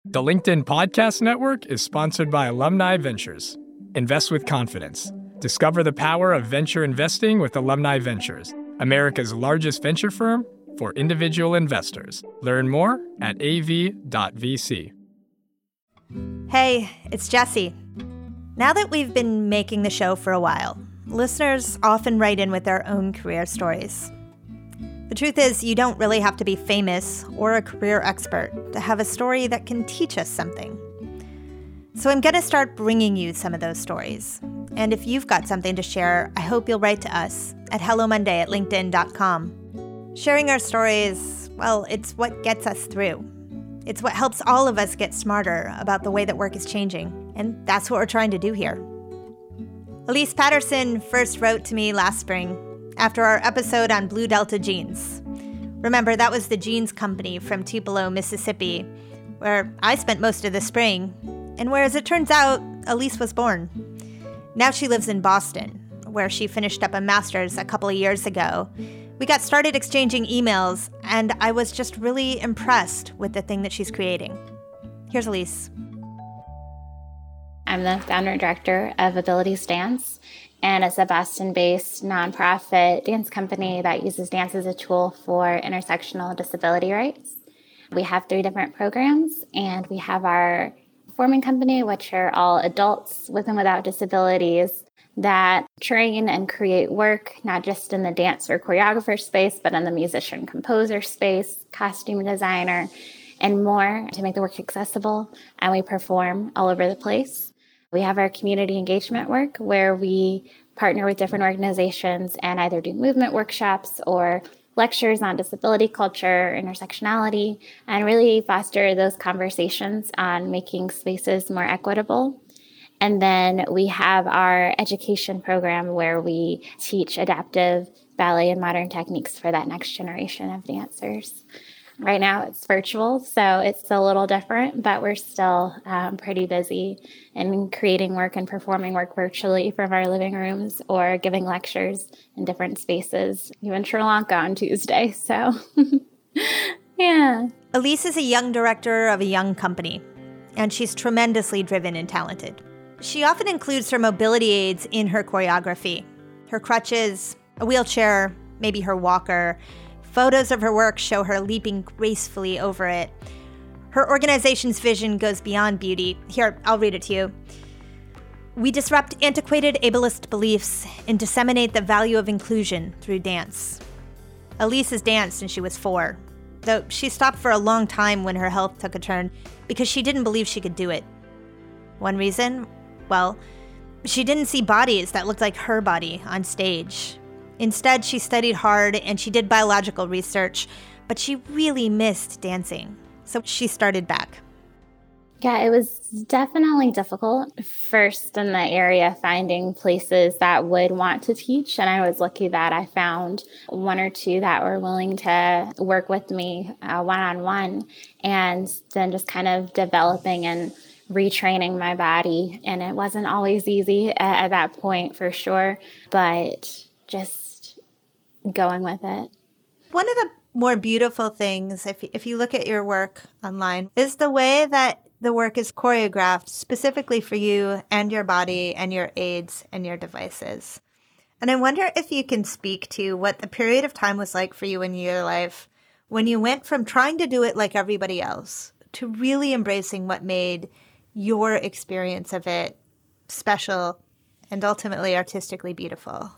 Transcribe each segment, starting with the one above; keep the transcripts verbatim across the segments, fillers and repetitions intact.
The LinkedIn Podcast Network is sponsored by Alumni Ventures. Invest with confidence. Discover the power of venture investing with Alumni Ventures, America's largest venture firm for individual investors. Learn more at a v dot v c. Hey, it's Jessie. Now that we've been making the show for a while, listeners often write in with their own career stories. The truth is, you don't really have to be famous or a career expert to have a story that can teach us something. So I'm going to start bringing you some of those stories. And if you've got something to share, I hope you'll write to us at hello monday at linkedin dot com. Sharing our stories, well, it's what gets us through. It's what helps all of us get smarter about the way that work is changing. And that's what we're trying to do here. Elise Patterson first wrote to me last spring after our episode on Blue Delta Jeans. Remember, that was the jeans company from Tupelo, Mississippi, where I spent most of the spring, and where, as it turns out, Elise was born. Now she lives in Boston, where she finished up a master's a couple of years ago. We got started exchanging emails, and I was just really impressed with the thing that she's creating. Here's Elise. I'm the founder and director of Abilities Dance, and it's a Boston-based nonprofit dance company that uses dance as a tool for intersectional disability rights. We have three different programs, and we have our performing company, which are all adults with and without disabilities that train and create work, not just in the dance or choreographer space, but in the musician-composer space, costume designer, and more to make the work accessible. And we perform all over the place. We have our community engagement work where we partner with different organizations and either do movement workshops or lectures on disability culture, intersectionality, and really foster those conversations on making spaces more equitable. And then we have our education program where we teach adaptive ballet and modern techniques for that next generation of dancers. Right now it's virtual, so it's a little different, but we're still um, pretty busy in creating work and performing work virtually from our living rooms or giving lectures in different spaces, even Sri Lanka on Tuesday. So, yeah. Elise is a young director of a young company, and she's tremendously driven and talented. She often includes her mobility aids in her choreography. Her crutches, a wheelchair, maybe her walker. Photos of her work show her leaping gracefully over it. Her organization's vision goes beyond beauty. Here, I'll read it to you. We disrupt antiquated ableist beliefs and disseminate the value of inclusion through dance. Elise has danced since she was four, though she stopped for a long time when her health took a turn because she didn't believe she could do it. One reason? Well, she didn't see bodies that looked like her body on stage. Instead, she studied hard and she did biological research, but she really missed dancing. So she started back. Yeah, it was definitely difficult. First in the area, finding places that would want to teach. And I was lucky that I found one or two that were willing to work with me uh, one-on-one, and then just kind of developing and retraining my body. And it wasn't always easy at, at that point, for sure, but just going with it. One of the more beautiful things, if if you look at your work online, is the way that the work is choreographed specifically for you and your body and your aids and your devices. And I wonder if you can speak to what the period of time was like for you in your life when you went from trying to do it like everybody else to really embracing what made your experience of it special and ultimately artistically beautiful.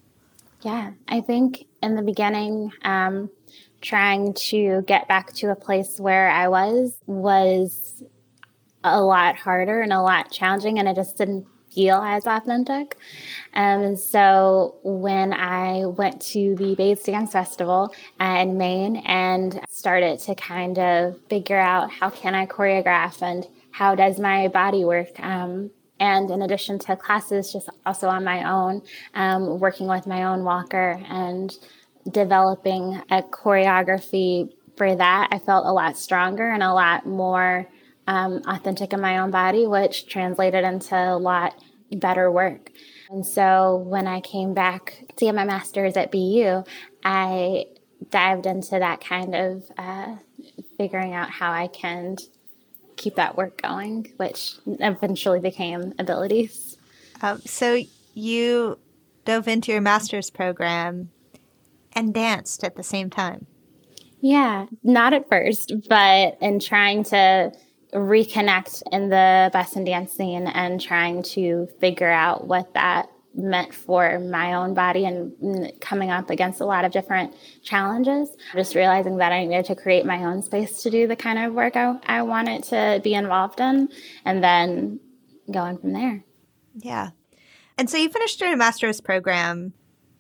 Yeah, I think in the beginning, um, trying to get back to a place where I was, was a lot harder and a lot challenging, and it just didn't feel as authentic. And so when I went to the Bates Dance Festival in Maine and started to kind of figure out how can I choreograph and how does my body work, um, and in addition to classes, just also on my own, um, working with my own walker and developing a choreography for that, I felt a lot stronger and a lot more um, authentic in my own body, which translated into a lot better work. And so when I came back to get my master's at B U, I dived into that kind of uh, figuring out how I can keep that work going, which eventually became Abilities. Um, so you dove into your master's program and danced at the same time. Yeah, not at first, but in trying to reconnect in the Boston dance scene and trying to figure out what that meant for my own body and coming up against a lot of different challenges, just realizing that I needed to create my own space to do the kind of work I, I wanted to be involved in, and then going from there. Yeah. And so you finished your master's program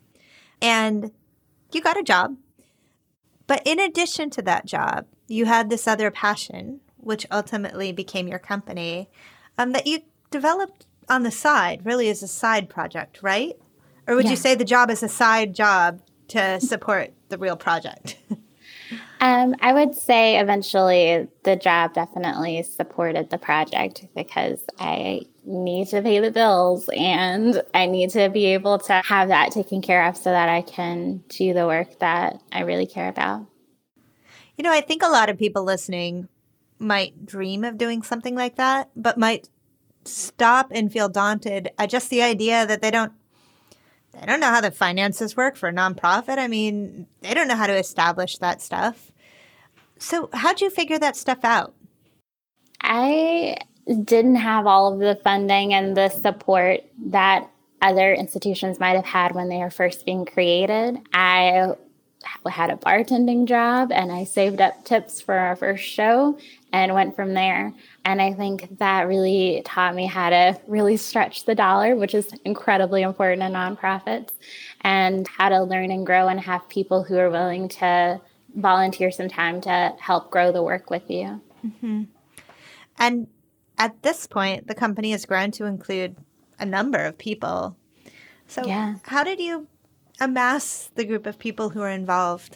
and you got a job. But in addition to that job, you had this other passion, which ultimately became your company, um, that you developed on the side, really as a side project, right? Or would yeah. you say the job is a side job to support the real project? um, I would say eventually the job definitely supported the project because I need to pay the bills and I need to be able to have that taken care of so that I can do the work that I really care about. You know, I think a lot of people listening might dream of doing something like that, but might stop and feel daunted at just the idea that they don't they don't know how the finances work for a nonprofit. I mean, they don't know how to establish that stuff. So how'd you figure that stuff out? I didn't have all of the funding and the support that other institutions might have had when they were first being created. I had a bartending job and I saved up tips for our first show and went from there. And I think that really taught me how to really stretch the dollar, which is incredibly important in nonprofits, and how to learn and grow and have people who are willing to volunteer some time to help grow the work with you. Mm-hmm. And at this point, the company has grown to include a number of people. So yeah. How did you amass the group of people who are involved?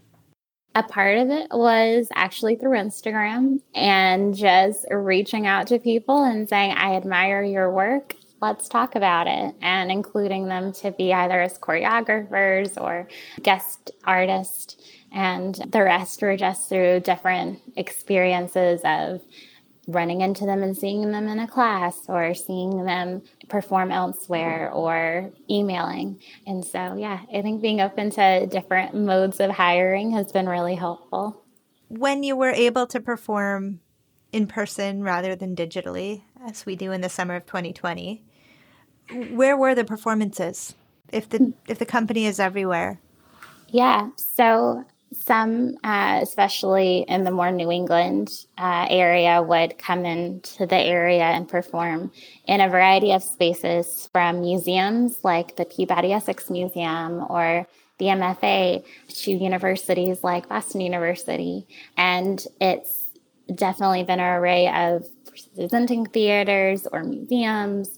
A part of it was actually through Instagram and just reaching out to people and saying, I admire your work. Let's talk about it. And including them to be either as choreographers or guest artists. And the rest were just through different experiences of running into them and seeing them in a class or seeing them perform elsewhere or emailing. And so, yeah, I think being open to different modes of hiring has been really helpful. When you were able to perform in person rather than digitally, as we do in the summer of twenty twenty, where were the performances if the if the company is everywhere? Yeah, so some, uh, especially in the more New England uh, area, would come into the area and perform in a variety of spaces, from museums like the Peabody Essex Museum or the M F A to universities like Boston University. And it's definitely been an array of presenting theaters or museums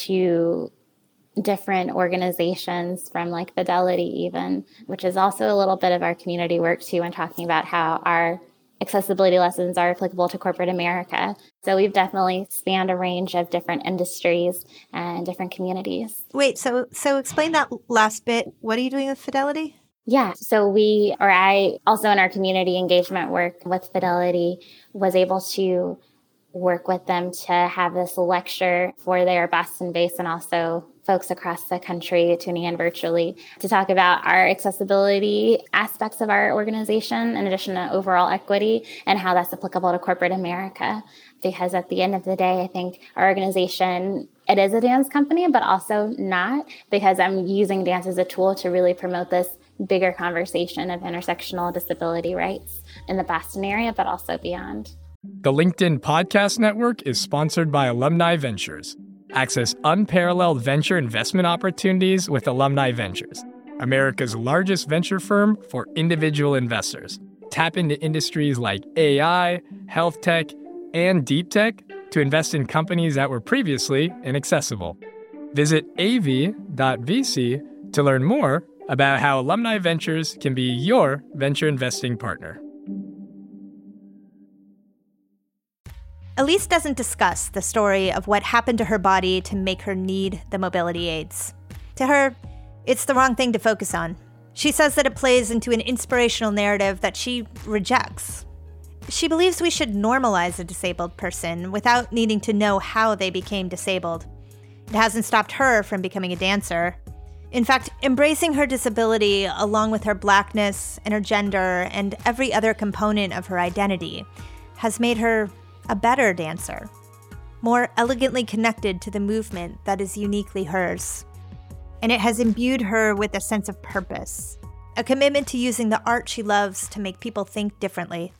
to different organizations from like Fidelity even, which is also a little bit of our community work too, and talking about how our accessibility lessons are applicable to corporate America. So we've definitely spanned a range of different industries and different communities. Wait, so so explain that last bit. What are you doing with Fidelity? Yeah, so we, or I also in our community engagement work with Fidelity was able to work with them to have this lecture for their Boston base and also folks across the country tuning in virtually to talk about our accessibility aspects of our organization in addition to overall equity and how that's applicable to corporate America. Because at the end of the day, I think our organization, it is a dance company, but also not, because I'm using dance as a tool to really promote this bigger conversation of intersectional disability rights in the Boston area, but also beyond. The LinkedIn Podcast Network is sponsored by Alumni Ventures. Access unparalleled venture investment opportunities with Alumni Ventures, America's largest venture firm for individual investors. Tap into industries like A I, health tech, and deep tech to invest in companies that were previously inaccessible. Visit a v dot v c to learn more about how Alumni Ventures can be your venture investing partner. Elise doesn't discuss the story of what happened to her body to make her need the mobility aids. To her, it's the wrong thing to focus on. She says that it plays into an inspirational narrative that she rejects. She believes we should normalize a disabled person without needing to know how they became disabled. It hasn't stopped her from becoming a dancer. In fact, embracing her disability along with her Blackness and her gender and every other component of her identity has made her a better dancer, more elegantly connected to the movement that is uniquely hers. And it has imbued her with a sense of purpose, a commitment to using the art she loves to make people think differently.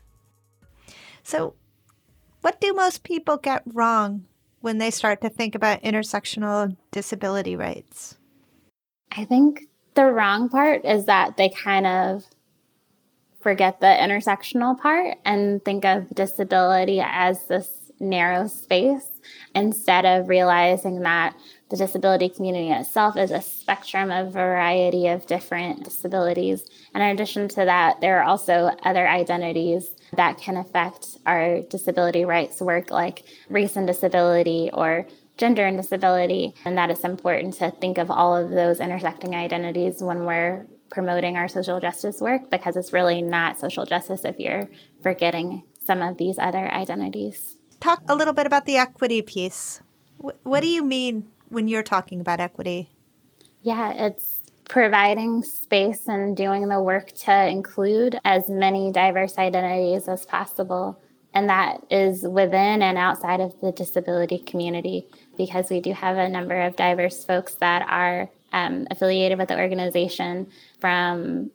So, what do most people get wrong when they start to think about intersectional disability rights? I think the wrong part is that they kind of forget the intersectional part and think of disability as this narrow space instead of realizing that the disability community itself is a spectrum of variety of different disabilities. And in addition to that, there are also other identities that can affect our disability rights work, like race and disability or gender and disability. And that it's important to think of all of those intersecting identities when we're promoting our social justice work, because it's really not social justice if you're forgetting some of these other identities. Talk a little bit about the equity piece. What do you mean when you're talking about equity? Yeah, it's providing space and doing the work to include as many diverse identities as possible. And that is within and outside of the disability community, because we do have a number of diverse folks that are um, affiliated with the organization, from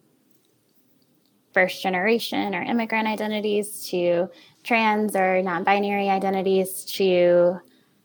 first generation or immigrant identities to trans or non-binary identities to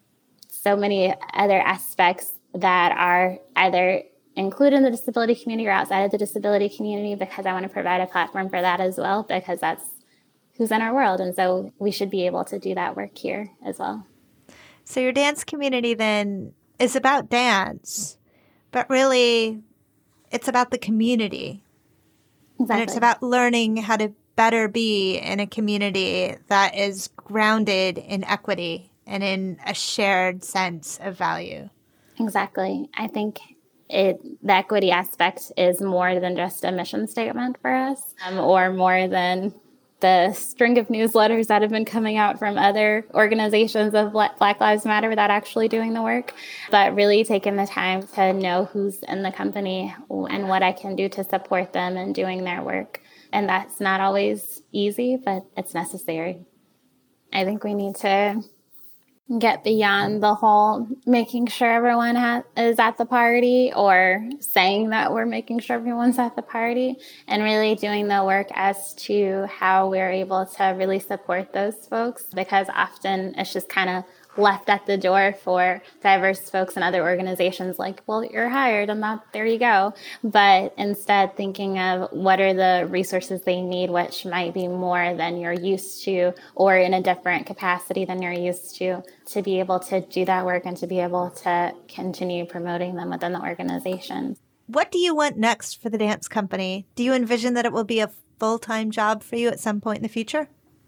so many other aspects that are either included in the disability community or outside of the disability community, because I want to provide a platform for that as well, because that's who's in our world. And so we should be able to do that work here as well. So your dance community then is about dance, but really it's about the community. Exactly. And it's about learning how to better be in a community that is grounded in equity and in a shared sense of value. Exactly. I think it the equity aspect is more than just a mission statement for us, um, or more than the string of newsletters that have been coming out from other organizations of Black Lives Matter without actually doing the work, but really taking the time to know who's in the company and what I can do to support them in doing their work. And that's not always easy, but it's necessary. I think we need to get beyond the whole making sure everyone ha- is at the party, or saying that we're making sure everyone's at the party, and really doing the work as to how we're able to really support those folks, because often it's just kind of left at the door for diverse folks and other organizations, like, well, you're hired and that, there you go. But instead thinking of what are the resources they need, which might be more than you're used to, or in a different capacity than you're used to, to be able to do that work and to be able to continue promoting them within the organization. What do you want next for the dance company? Do you envision that it will be a full-time job for you at some point in the future?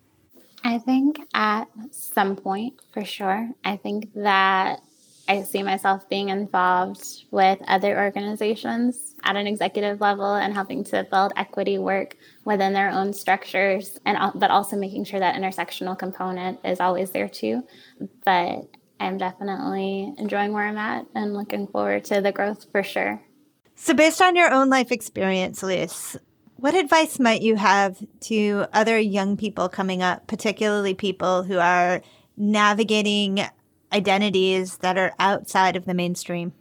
I think at some point, for sure. I think that I see myself being involved with other organizations at an executive level and helping to build equity work within their own structures, and but also making sure that intersectional component is always there too. But I'm definitely enjoying where I'm at and looking forward to the growth for sure. So based on your own life experience, Luz, what advice might you have to other young people coming up, particularly people who are navigating identities that are outside of the mainstream?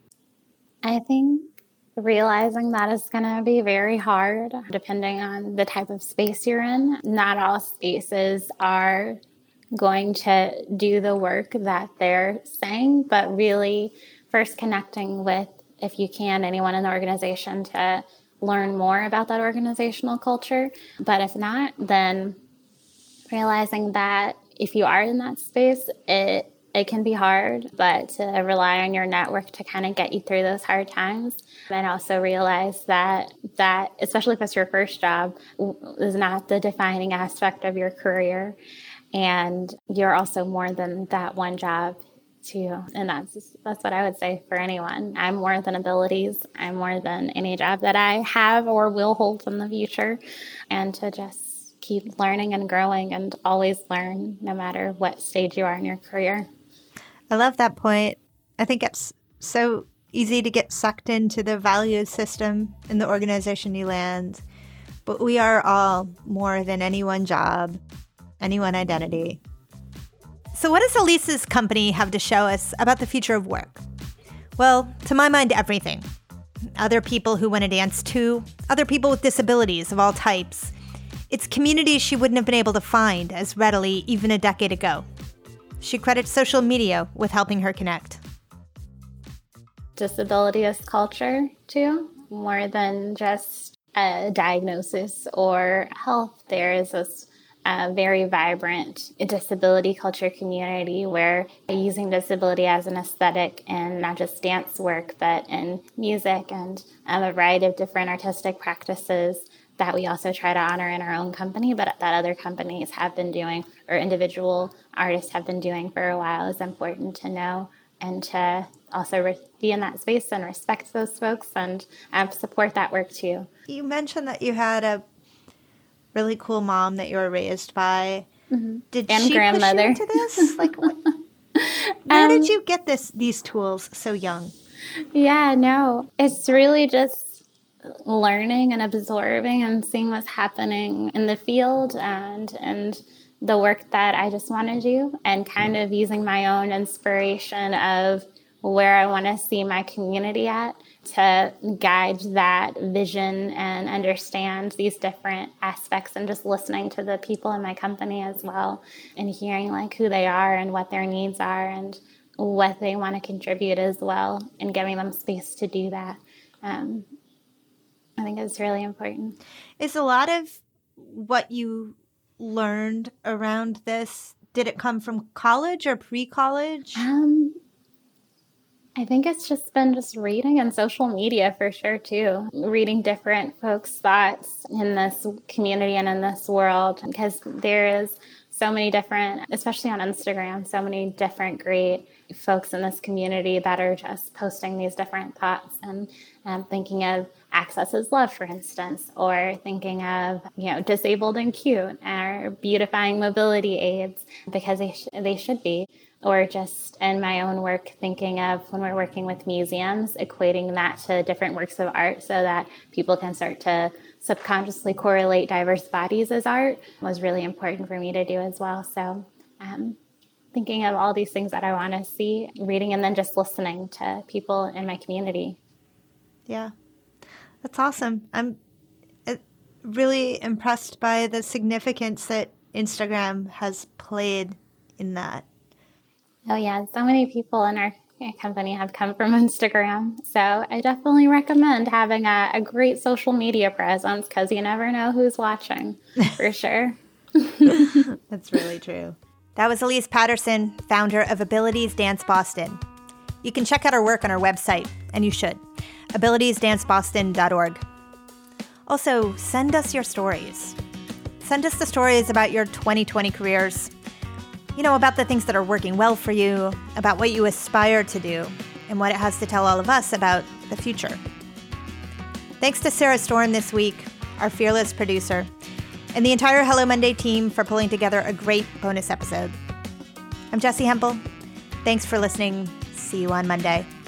I think realizing that is going to be very hard, depending on the type of space you're in. Not all spaces are going to do the work that they're saying, but really first connecting with, if you can, anyone in the organization to learn more about that organizational culture. But if not, then realizing that if you are in that space, it it can be hard, but to rely on your network to kind of get you through those hard times. And also realize that that, especially if it's your first job, is not the defining aspect of your career. And you're also more than that one job too. And that's that's what I would say for anyone. I'm more than abilities. I'm more than any job that I have or will hold in the future. And to just keep learning and growing and always learn no matter what stage you are in your career. I love that point. I think it's so easy to get sucked into the value system in the organization you land, but we are all more than any one job, any one identity. So what does Elise's company have to show us about the future of work? Well, to my mind, everything. Other people who want to dance too, other people with disabilities of all types. It's communities she wouldn't have been able to find as readily even a decade ago. She credits social media with helping her connect. Disability is culture, too, more than just a diagnosis or health. There is this uh, very vibrant disability culture community where using disability as an aesthetic in not just dance work, but in music and um, a variety of different artistic practices that we also try to honor in our own company, but that other companies have been doing or individual artists have been doing for a while is important to know and to also re- be in that space and respect those folks and um, support that work too. You mentioned that you had a really cool mom that you were raised by. Mm-hmm. Did and she grandmother. push you into this? Like, what, where um, did you get this these tools so young? Yeah, no, it's really just learning and absorbing and seeing what's happening in the field and and the work that I just want to do, and kind of using my own inspiration of where I want to see my community at to guide that vision and understand these different aspects, and just listening to the people in my company as well and hearing like who they are and what their needs are and what they want to contribute as well, and giving them space to do that. Um, I think it's really important. Is a lot of what you learned around this, did it come from college or pre-college? Um, I think it's just been just reading and social media for sure, too. Reading different folks' thoughts in this community and in this world, because there is so many different, especially on Instagram, so many different great folks in this community that are just posting these different thoughts and um, thinking of access is love, for instance, or thinking of, you know, disabled and cute, or beautifying mobility aids because they sh- they should be, or just in my own work thinking of when we're working with museums, equating that to different works of art so that people can start to subconsciously correlate diverse bodies as art was really important for me to do as well. So um, thinking of all these things that I want to see, reading, and then just listening to people in my community. Yeah. That's awesome. I'm really impressed by the significance that Instagram has played in that. Oh, yeah. So many people in our company have come from Instagram. So I definitely recommend having a, a great social media presence, because you never know who's watching, for sure. That's really true. That was Elise Patterson, founder of Abilities Dance Boston. You can check out her work on our website, and you should. abilities dance boston dot org. Also, send us your stories. Send us the stories about your twenty twenty careers. You know, about the things that are working well for you, about what you aspire to do, and what it has to tell all of us about the future. Thanks to Sarah Storm this week, our fearless producer, and the entire Hello Monday team for pulling together a great bonus episode. I'm Jessi Hempel. Thanks for listening. See you on Monday.